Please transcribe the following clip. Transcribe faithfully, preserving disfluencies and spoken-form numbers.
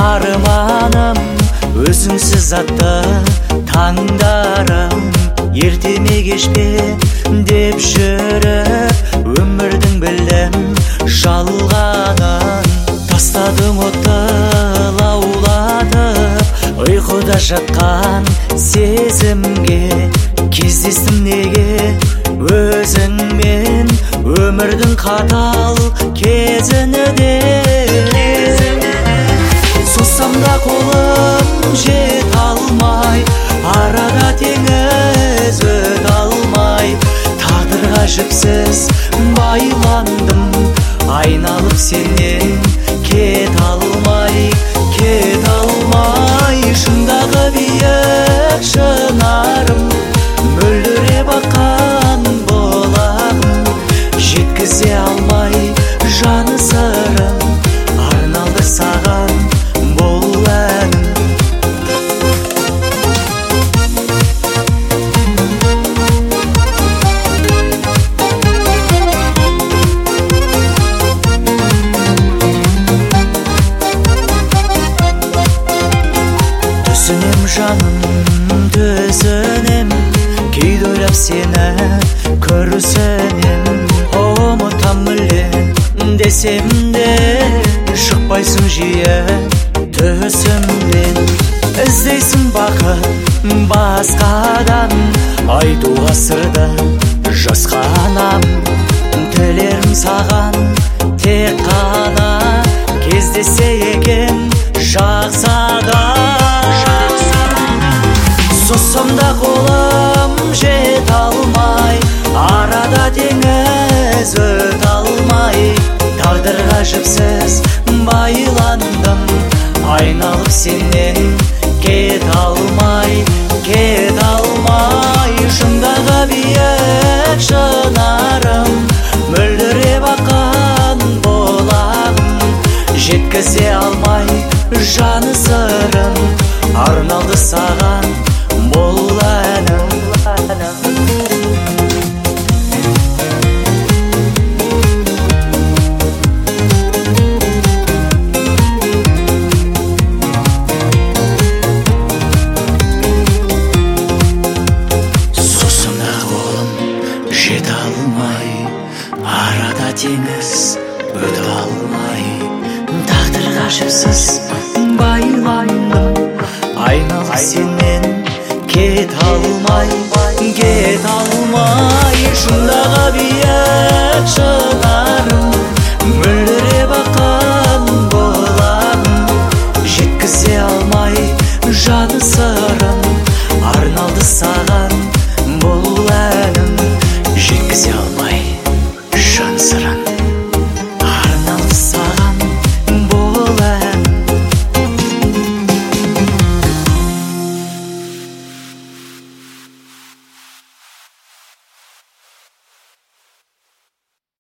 арманым өзіңсіз атты таңдарым, ертеме кешпе деп жүріп өмірдің білдім жалғанын. Тастадым отты лаулатып ұйқыда жатқан сезімге, кездестім неге өзіңмен өмірдің қатал кезіне де. Созсам да қолым жете алмай, арада теңіз өте алмай, тағдырға жіпсіз байландым, айналып сенен кете алмай, кете алмай. Шындағы биік шынарым, мөлдіреп аққан бұлағым, жеткізе алмай жаны сырым, арналды саған бұл әнім. Түсінем жаным, түсінем, кейде ойлап сені көрсінем. Ұмытам мүлде десем де, шықпайсың жиі түсімден. Іздейсің бақыт басқадан, айтуға сырды жасқанам. Тілерім саған тек қана, кездесе екен жақсы адам. Созсам да қолым жете алмай, арада теңіз өте алмай, тағдырға жіпсіз байландым, айналып сенен кете алмай, кете алмай. Шындағы биік шынарым, мөлдіреп аққан бұлағым, жеткізе алмай жаны сырым, арналды саған бұл әнім. Созсам да қолым жете алмай, арада теңіз өте алмай, тағдырға жіпсіз байландым, айналып сенен кете алмай, кете алмай. Шындағы биік шынарым, мөлдіреп аққан бұлағым, жеткізе алмай жаны сырым, арналды саған бұл әнім. Жеткізе алмай жаны сырым.